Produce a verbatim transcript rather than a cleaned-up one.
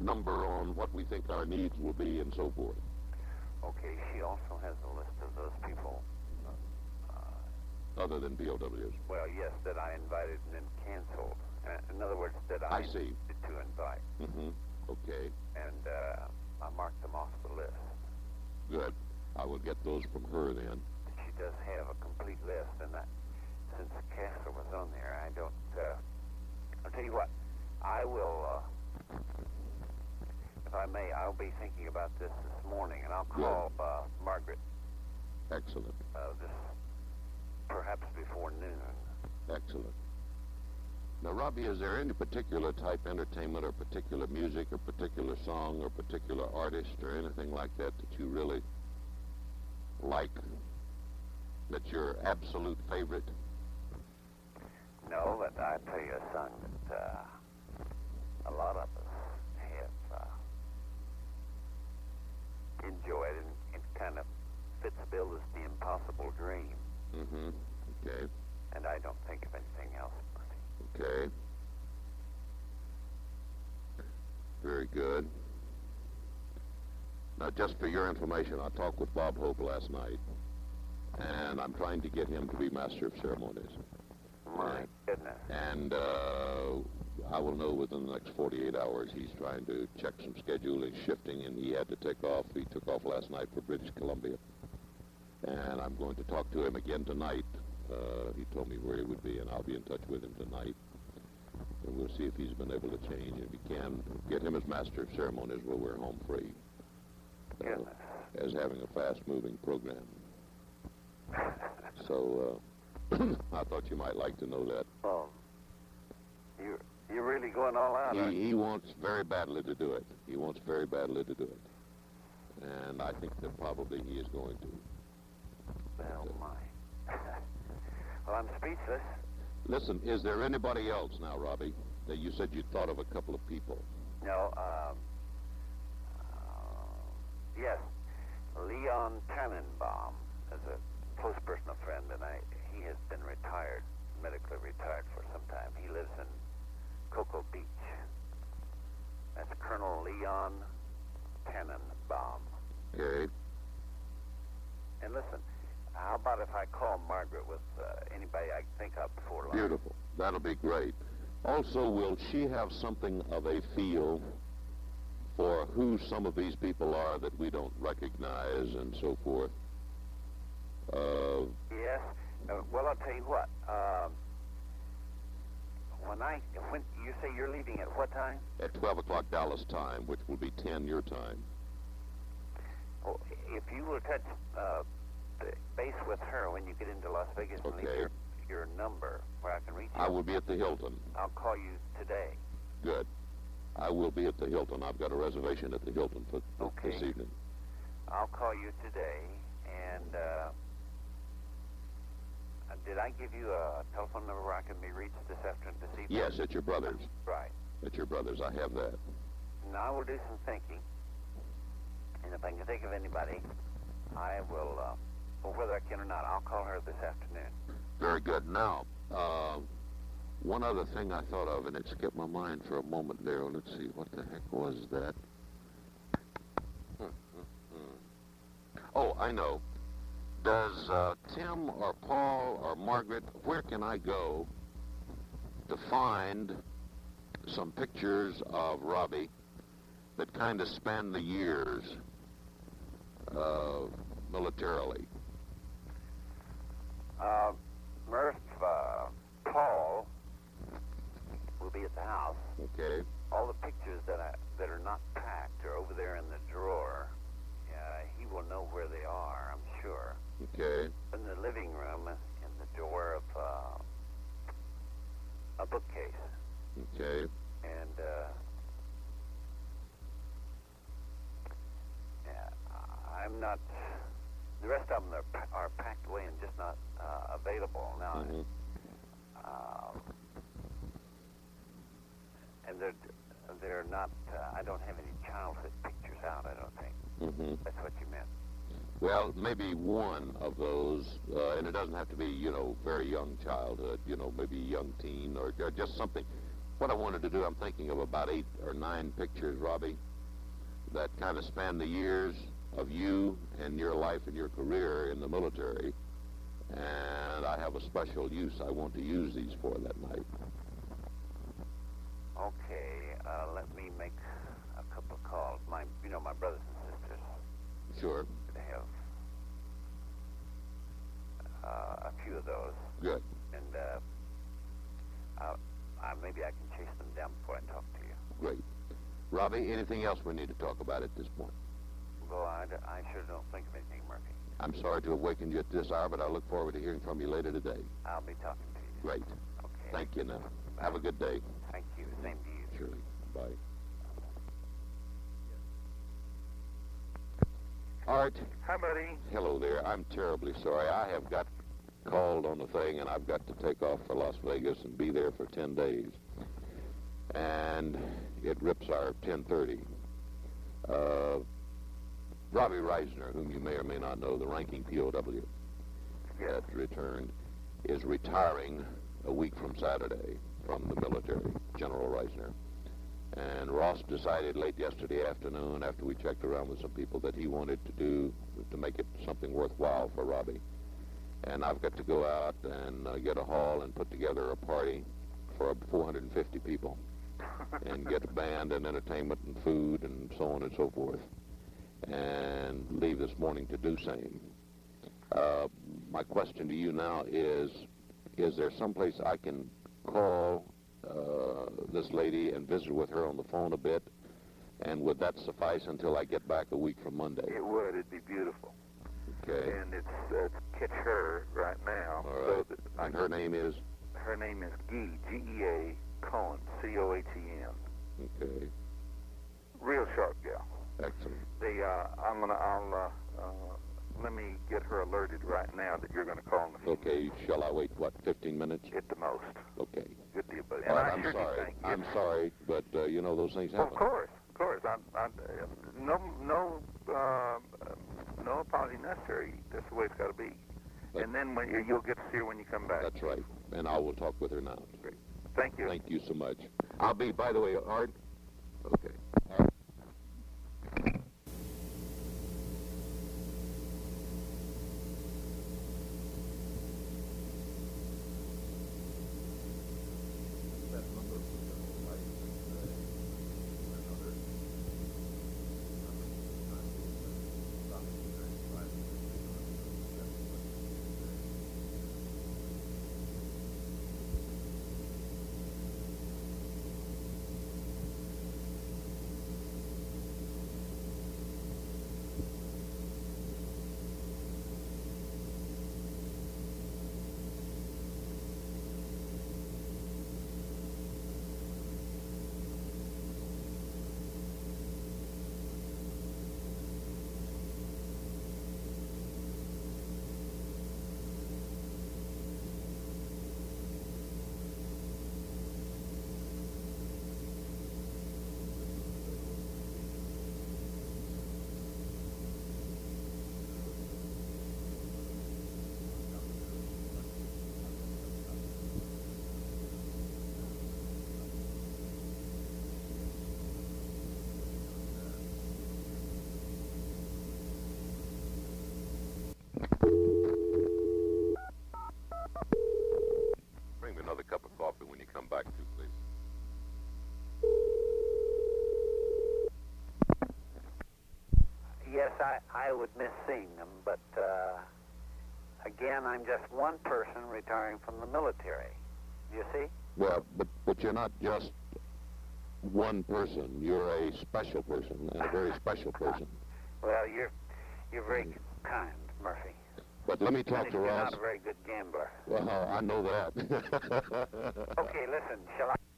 number on what we think our needs will be and so forth. Okay, she also has a list of those people. Uh, Other than P O Ws. well, yes, that I invited and then canceled. Uh, in other words, that I, I see. intended to invite. Mm-hmm. Okay. And uh, I marked them off the list. Good. I will get those from her then. She does have a complete list, and I, since Castle was on there, I don't. Uh, I'll tell you what. I will, uh, if I may, I'll be thinking about this this morning, and I'll call uh, Margaret. Excellent. Uh, this perhaps before noon. Excellent. Now, Robbie, is there any particular type entertainment or particular music or particular song or particular artist or anything like that that you really like? That's your absolute favorite? No, but I tell you a song that uh, a lot of us have uh, enjoyed, and it kind of fits the bill as The Impossible Dream. Mm-hmm. Okay. And I don't think of anything else. Okay. Very good. Now, just for your information, I talked with Bob Hope last night, and I'm trying to get him to be Master of Ceremonies. My goodness. And uh, I will know within the next forty-eight hours. He's trying to check some schedule. He's shifting, and he had to take off. He took off last night for British Columbia. And I'm going to talk to him again tonight. Uh, he told me where he would be, and I'll be in touch with him tonight. And we'll see if he's been able to change. If he can, get him as Master of Ceremonies while we're home free. Uh, as having a fast-moving program. So uh, I thought you might like to know that. Oh, you, you're really going all out, aren't you? He, he wants very badly to do it. He wants very badly to do it. And I think that probably he is going to. Well, my. Well, I'm speechless. Listen, is there anybody else now, Robbie, that you said you thought of a couple of people? No, um, uh, yes, Leon Tannenbaum is a close personal friend, and I, he has been retired, medically retired for some time. He lives in Cocoa Beach. That's Colonel Leon Tannenbaum. Okay. And listen, how about if I call Margaret with uh, anybody I can think of before lunch? Beautiful. That'll be great. Also, will she have something of a feel for who some of these people are that we don't recognize and so forth? Uh, yes. Uh, well, I'll tell you what. Um, when I, when you say you're leaving at what time? At twelve o'clock Dallas time, which will be ten your time. Well, if you will touch uh, base with her when you get into Las Vegas and Okay. leave your, your number where I can reach you. I will be at the Hilton. I'll call you today. Good. I will be at the Hilton. I've got a reservation at the Hilton for, for Okay. this evening. I'll call you today, and uh, did I give you a telephone number where I can be reached this afternoon, this evening? Yes, at your brother's. Right. At your brother's. I have that. Now I will do some thinking, and if I can think of anybody, I will, uh, well, whether I can or not, I'll call her this afternoon. Very good. Now, uh, one other thing I thought of, and it skipped my mind for a moment there. Let's see, what the heck was that? Oh, I know. Does uh, Tim or Paul or Margaret, where can I go to find some pictures of Robbie that kind of span the years uh, militarily? Uh, Murph, uh, Paul will be at the house. Okay. All the pictures that I, that are not packed are over there in the drawer. Uh, he will know where they are, I'm sure. Okay. In the living room, in the drawer of uh, a bookcase. Okay. And uh, yeah, I'm not. The rest of them are, are packed away and just not uh, available now. Mm-hmm. Uh, and they're they're not. Uh, I don't have any childhood pictures out. I don't think. Mm-hmm. That's what you meant. Well, maybe one of those, uh, and it doesn't have to be, you know, very young childhood, you know, maybe young teen or, or just something. What I wanted to do, I'm thinking of about eight or nine pictures, Robbie, that kind of span the years of you and your life and your career in the military. And I have a special use I want to use these for that night. Okay, uh, let me make a couple of calls. My, you know, my brothers and sisters. Sure. They have uh, a few of those. Good. And uh, uh, uh, maybe I can chase them down before I talk to you. Great. Robbie, anything else we need to talk about at this point? Well, I, I sure don't think of anything, Murphy. I'm sorry to awaken you at this hour, but I look forward to hearing from you later today. I'll be talking to you. Great. Okay. Thank you now. Have a good day. Thank you. Same to you. Surely. Bye. Art. Hi, buddy. Hello there. I'm terribly sorry. I have got called on the thing, and I've got to take off for Las Vegas and be there for ten days. And it rips our ten thirty. Uh, Robbie Reisner, whom you may or may not know, the ranking P O W that returned, is retiring a week from Saturday from the military, General Reisner. And Ross decided late yesterday afternoon, after we checked around with some people, that he wanted to do, to make it something worthwhile for Robbie. And I've got to go out and uh, get a hall and put together a party for four hundred fifty people and get a band and entertainment and food and so on and so forth, and leave this morning to do same. Uh, my question to you now is, is there someplace I can call uh, this lady and visit with her on the phone a bit, and would that suffice until I get back a week from Monday? It would. It'd be beautiful. Okay. And it's uh, catch her right now. All right. So that And her name is? Her name is Guy, G E A, Cohen, C O H E N. Okay. Real sharp gal. Excellent. The, uh, I'm gonna, I'll, uh, uh, let me get her alerted right now that you're gonna call me. Okay, shall I wait, what, fifteen minutes? At the most. Okay. Good deal, buddy. All And right, I I'm sure do sorry. think I'm it's- sorry, but, uh, you know, those things Well, happen. of course, of course. I, I, no, no, uh, no apology necessary. That's the way it's got to be. But- and then when you, you'll get to see her when you come back. That's right. And I will talk with her now. Great. Thank you. Thank you so much. I'll be, by the way, Art. Okay. Art. Bring me another cup of coffee when you come back, too, please. Yes, I, I would miss seeing them, but uh, again, I'm just one person retiring from the military. You see? Well, but, but you're not just one person. You're a special person, and a very special person. Well, you're you're very kind, Murphy. But let me talk And to you're Ross. not a very good gambler. Well, I know that. Okay, listen, shall I?